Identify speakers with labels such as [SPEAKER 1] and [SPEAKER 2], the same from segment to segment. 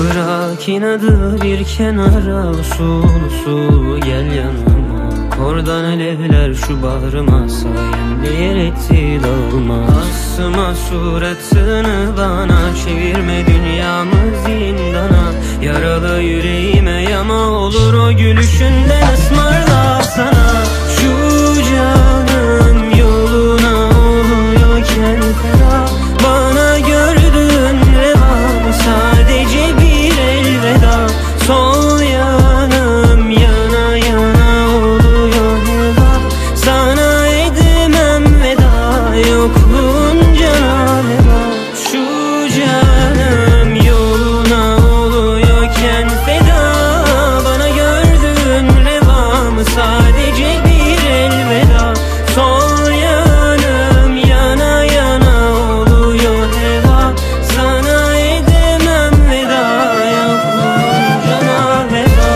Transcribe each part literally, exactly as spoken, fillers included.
[SPEAKER 1] Bırak inadı bir kenara, usul usul gel yanıma. Kordan alevler şu bağrıma, sayemde yer etti dağılma. Asma suratını bana, çevirme dünyamı zindana. Yaralı yüreğime yama olur o gülüşünden ısmarla sana. Şu canım yoluna oluyorken feda, bana gördüğün reva mı sadece bir elveda. Sol yanım yana yana oluyor heva, sana edemem veda, yokluğun cana veda. Şu canım yoluna oluyorken feda, bana gördüğün reva mı sadece bir elveda. Sol yanım yana yana oluyor heva, sana edemem veda, yokluğun cana veda.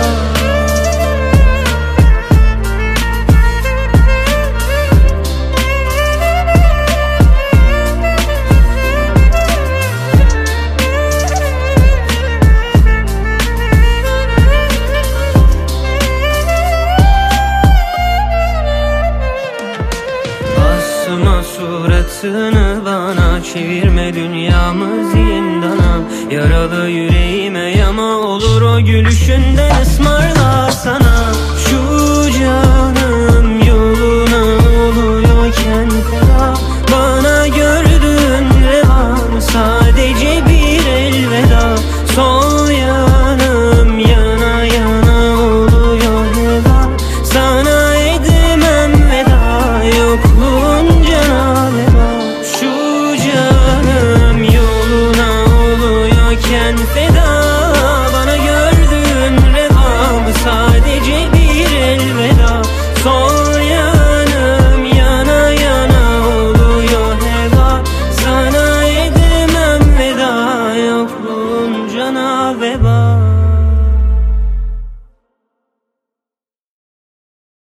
[SPEAKER 1] Asma suratını bana, çevirme dünyamı zindana. Yaralı yüreğime yama olur o gülüşünden ısmarla sana.